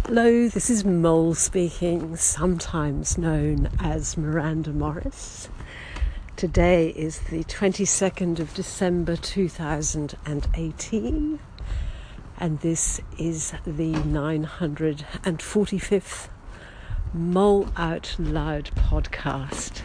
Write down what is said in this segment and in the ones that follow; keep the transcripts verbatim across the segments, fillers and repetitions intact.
Hello, this is Mole speaking, sometimes known as Miranda Morris. Today is the twenty-second of December two thousand eighteen, and this is the nine hundred forty-fifth Mole Out Loud podcast.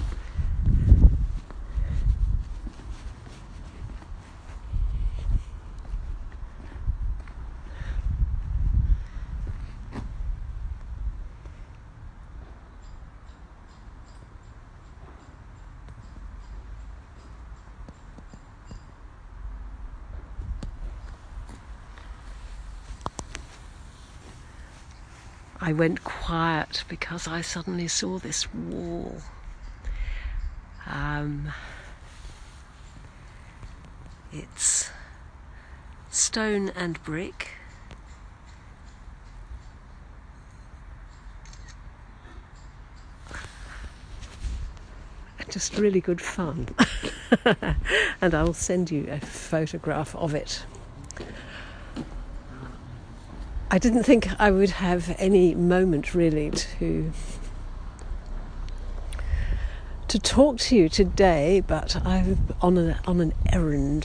I went quiet because I suddenly saw this wall. Um, it's stone and brick. Just really good fun. And I'll send you a photograph of it. I didn't think I would have any moment really to to talk to you today, but I'm on a, on an errand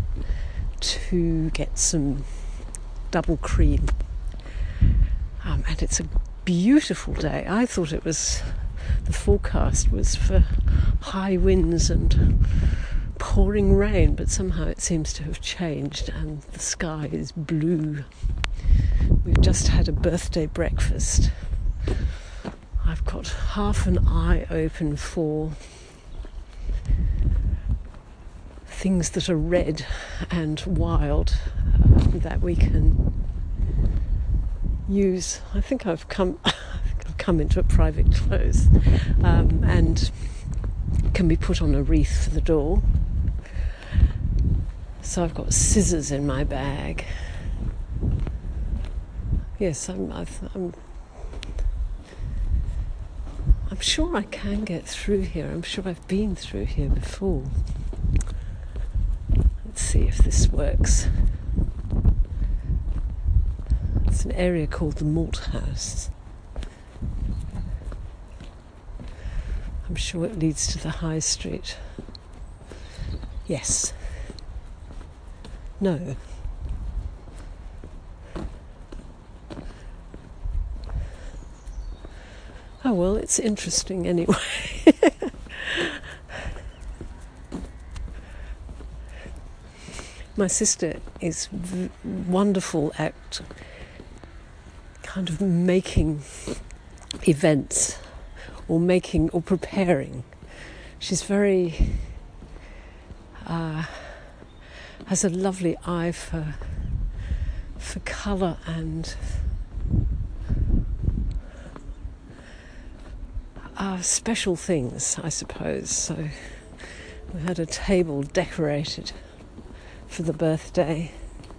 to get some double cream, um, and it's a beautiful day. I thought it was the forecast was for high winds and pouring rain, but somehow it seems to have changed, and the sky is blue. We've just had a birthday breakfast. I've got half an eye open for things that are red and wild uh, that we can use. I think I've come I think I've come into a private close um, and can be put on a wreath for the door. So I've got scissors in my bag. Yes, I'm, I've, I'm I'm sure I can get through here. I'm sure I've been through here before. Let's see if this works. It's an area called the Malthouse. I'm sure it leads to the high street. Yes. No. Oh well, it's interesting anyway. My sister is v- wonderful at kind of making events or making or preparing. She's very uh, has a lovely eye for for colour and Uh, special things, I suppose. So we had a table decorated for the birthday.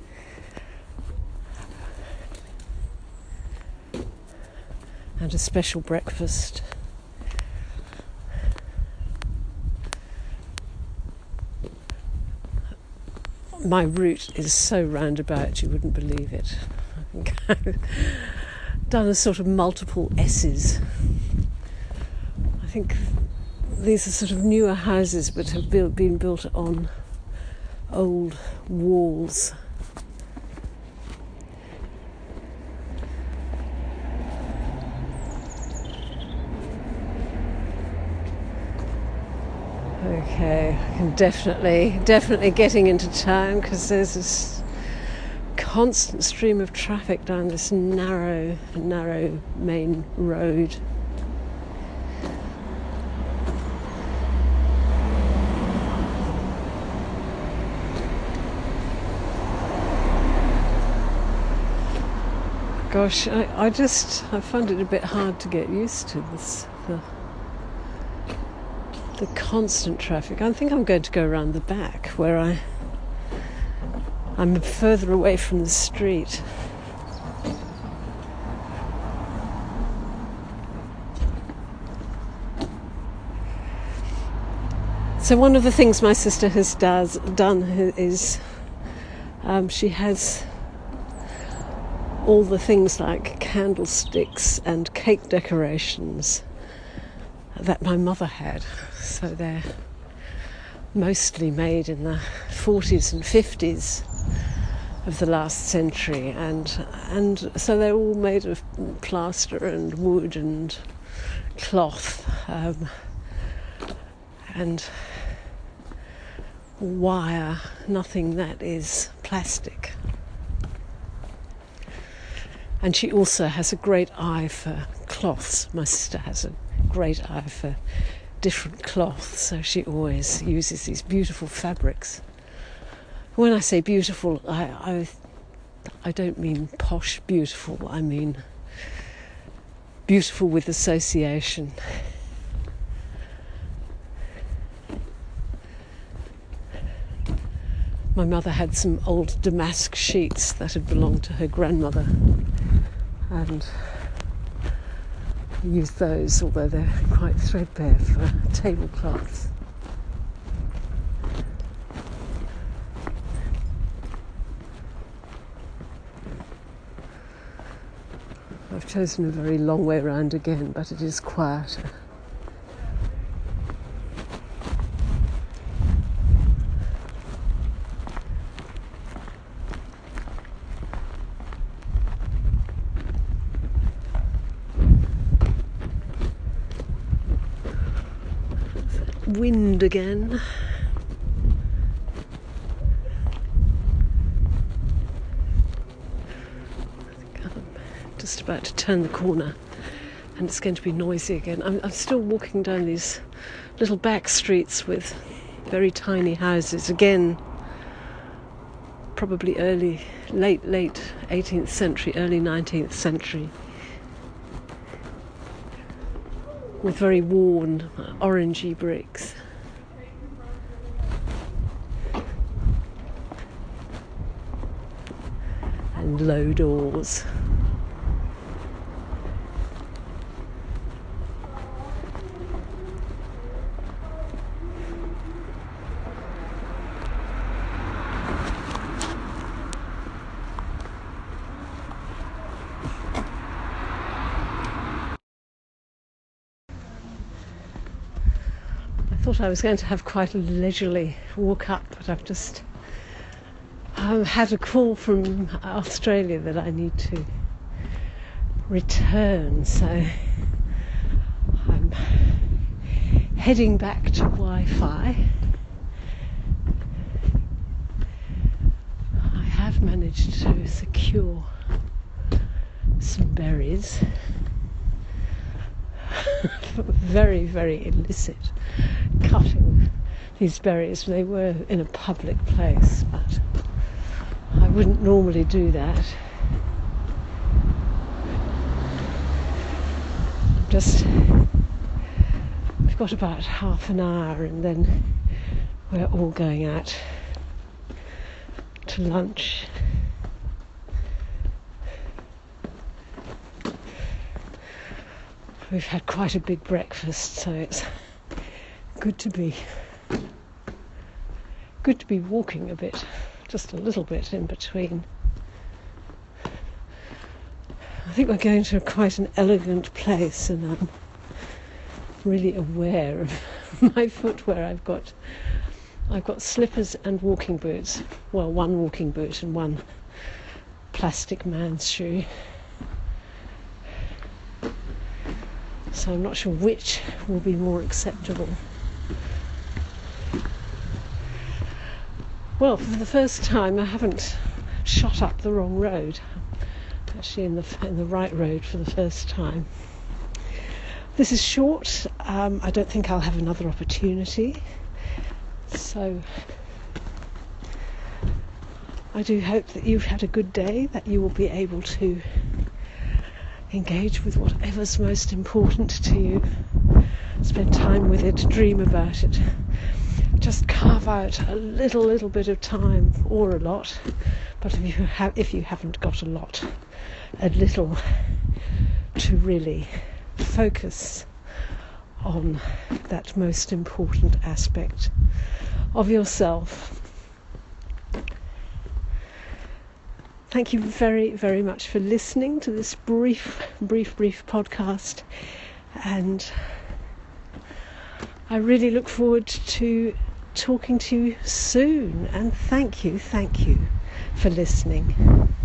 And a special breakfast. My route is so roundabout you wouldn't believe it. I think I've done a sort of multiple S's. I think these are sort of newer houses but have built, been built on old walls. Okay, I can definitely, definitely getting into town because there's this constant stream of traffic down this narrow, narrow main road. Gosh, I, I just, I find it a bit hard to get used to this, the, the constant traffic. I think I'm going to go around the back where I, I'm further away from the street. So one of the things my sister has does, done is um, she has all the things like candlesticks and cake decorations that my mother had. So they're mostly made in the forties and fifties of the last century, and and so they're all made of plaster and wood and cloth um, and wire, nothing that is plastic. And she also has a great eye for cloths. My sister has a great eye for different cloths, so she always uses these beautiful fabrics. When I say beautiful, I, I, I don't mean posh beautiful, I mean beautiful with association. My mother had some old damask sheets that had belonged to her grandmother, and used those, although they're quite threadbare, for tablecloths. I've chosen a very long way round again, but it is quieter. Wind again. I'm just about to turn the corner and it's going to be noisy again. I'm, I'm still walking down these little back streets with very tiny houses. Again, probably early, late, late eighteenth century, early nineteenth century. With very worn, orangey bricks. And low doors. I thought I was going to have quite a leisurely walk up, but I've just um, had a call from Australia that I need to return, so I'm heading back to Wi-Fi. I have managed to secure some berries. very, very illicit cutting these berries. They were in a public place, but I wouldn't normally do that. Just, we've got about half an hour and then we're all going out to lunch. We've had quite a big breakfast, so it's good to be good to be walking a bit, just a little bit in between. I think we're going to quite an elegant place, and I'm really aware of my footwear. I've got I've got slippers and walking boots. Well, one walking boot and one plastic man's shoe. So I'm not sure which will be more acceptable. Well, for the first time I haven't shot up the wrong road. I'm actually in the in the right road for the first time. This is short. Um, I don't think I'll have another opportunity. So I do hope that you've had a good day, that you will be able to engage with whatever's most important to you. Spend time with it, dream about it. Just carve out a little, little bit of time, or a lot. But if you have, if you haven't got a lot, a little, to really focus on that most important aspect of yourself. thank you very, very much for listening to this brief, brief, brief podcast. And I really look forward to talking to you soon. And thank you, thank you for listening.